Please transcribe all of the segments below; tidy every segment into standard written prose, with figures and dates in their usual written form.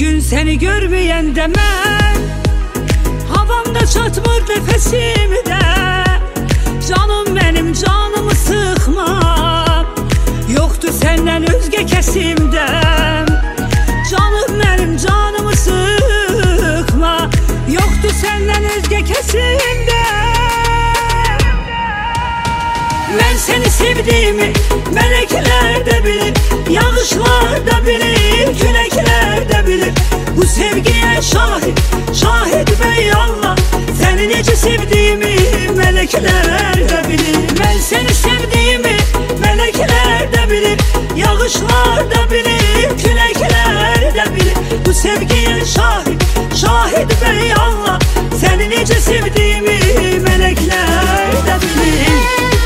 gün seni görmeyende mən havamda çatmır nefesimdə. Canım benim canımı sıkma, yoktu senden özge kesimdə. Canım benim canımı sıkma, yoktu senden özge kesimdə. Ben seni sevdiğimi melekler de bilir, yağışlar da bilir, külekler de bilir. Bu sevgiye şahit, şahit bey Allah. Seni nece sevdiğimi melekler de bilir. Ben seni sevdiğimi melekler de bilir, yağışlar da bilir, külekler de bilir. Bu sevgiye şahit, şahit bey Allah. Seni nece sevdiğimi melekler de bilir.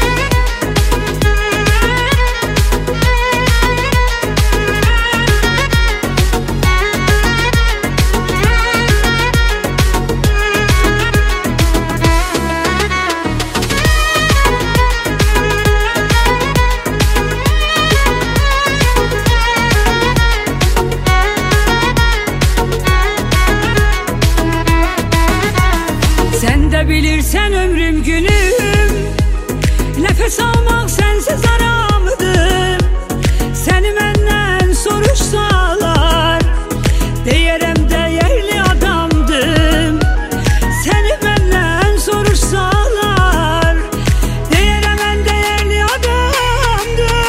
Sen de bilirsen ömrüm günüm, nefes almak sensiz aramıdır. Seni benden soruşsalar, deyərəm değerli adamdım. Seni benden soruşsalar, deyərəm en değerli adamdım.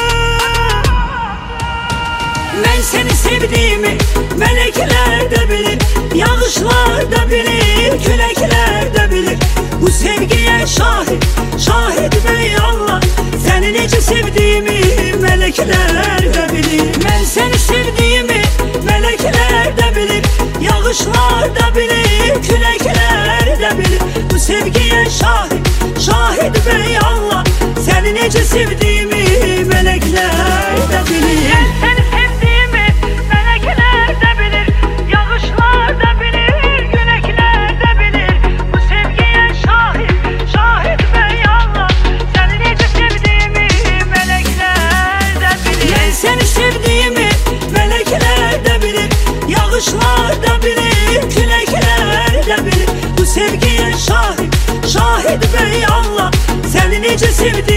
Ben seni sevdiğimi melekler de bilir, yağışlar da bilir, külekler de bilir. Bu sevgiye şahit, şahit bey Allah. Seni nece sevdiğimi melekler de bilir. Ben seni sevdiğimi melekler de bilir, yağışlar da bilir, külekler de bilir. Bu sevgiye şahit, şahit bey Allah. Seni nece sevdiğimi melekler de bilir. Seni sevdiğimi melekler de bilir, yağışlar da bilir, külekler de bilir. Bu sevgiye şahit, şahit bey Allah. Seni nece sevdiğimi melekler de bilir. Ben seni sevdiğimi melekler de bilir, yağışlar da bilir, külekler de bilir. Bu sevgiye şahit, şahit bey Allah. Seni nece sevdiğimi